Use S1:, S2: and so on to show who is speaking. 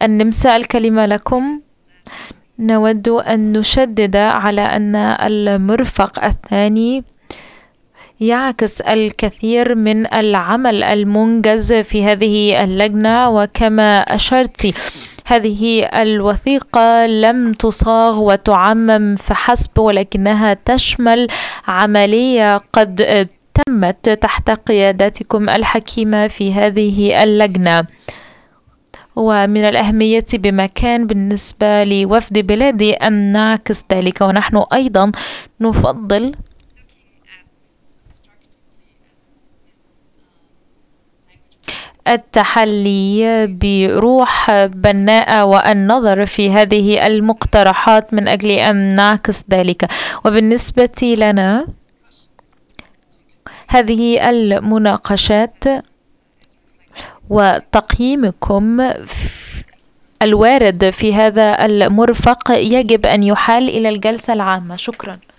S1: النمسا، الكلمة لكم. نود أن نشدد على أن المرفق الثاني يعكس الكثير من العمل المنجز في هذه اللجنة، وكما أشرت هذه الوثيقة لم تصاغ وتعمم فحسب، ولكنها تشمل عملية قد تمت تحت قيادتكم الحكيمة في هذه اللجنة، ومن الأهمية بمكان بالنسبة لوفد بلادي أن نعكس ذلك. ونحن أيضا نفضل التحلي بروح بناءة والنظر في هذه المقترحات من أجل أن نعكس ذلك. وبالنسبة لنا هذه المناقشات وتقييمكم الوارد في هذا المرفق يجب أن يحال إلى الجلسة العامة. شكرا.